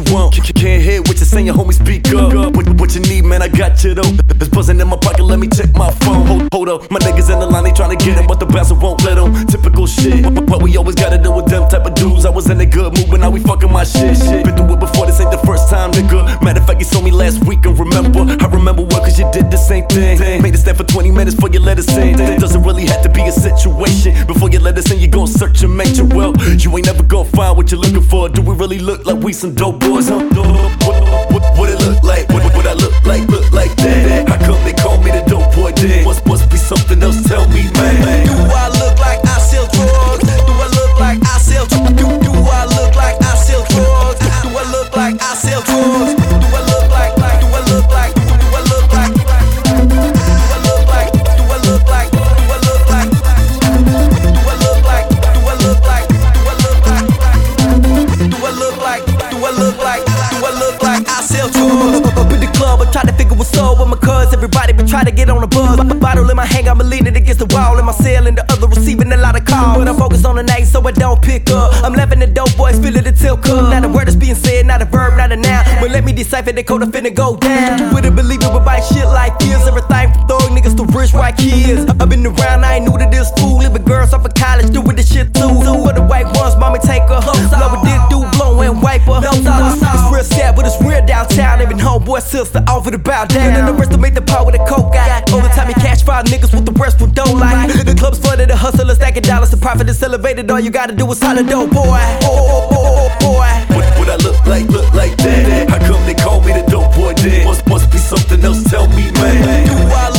want. Can't hear what you're saying, homie, speak up. What you need, man, I got you though. It's buzzing in my pocket, let me check my phone. Hold up, my niggas in the line, they tryna get him, but the bouncer won't let him. Typical shit, but we always gotta deal with them type of dudes. I was in a good mood, but now we fucking my shit. Been through it before, this ain't the first time, nigga. Matter of fact, you saw me last week and remember. I remember well, cause you did the same thing. Made it stand for 20 minutes before you let us in. It doesn't really have to be a situation. Before you let us in, you gon' search and make sure. Well, you ain't never gon' find what you're looking for. Do we really look like we some dope boys, huh? What it look like? What I look like? Look like that? How come they call me the dope boy then? Must be something else, tell me, man. Do I look like I sell drugs? Do I look like I sell drugs? Do I look like I sell drugs? Do I look like I sell drugs? Do I look like? Do I look like? Do I look like? Do I look like? Do I look like? Do I look like? Do I look like? Do I look like? Do I look like? Do I look like? Do I look like? Do I look like I sell drugs? Up in the club, I'm trying to figure what's up with my cuz. Everybody been trying to get on the buzz. Bottle in my hand, I'm leaning against the wall. In my cell, and the other receiving a lot of calls. But I'm focused on the night, so I don't pick up. I'm laughing at dope boys, feeling the tilt cup. Not a word is being said, not a verb, not a noun. But let me decipher the code, I'm finna go down. You wouldn't believe it, but buy shit like this. Everything from throwing niggas to rich white kids. I've been around, I ain't new to this fool. Living girls off of college, doing this shit too. For the white ones, mommy take her. Love a dick, do blow and wipe her. It's real sad, but it's real downtown. Even homeboy sister offer to bow down. And the rest to make the power the coke got. All the time you catch 5 niggas with the rest who don't like. The club's flooded, the hustlers stacking dollars. The profit is elevated, all you gotta do is holler dope boy. Oh boy. What I look like that? How come they call me the dope boy then? Must be something else, tell me, man. Do I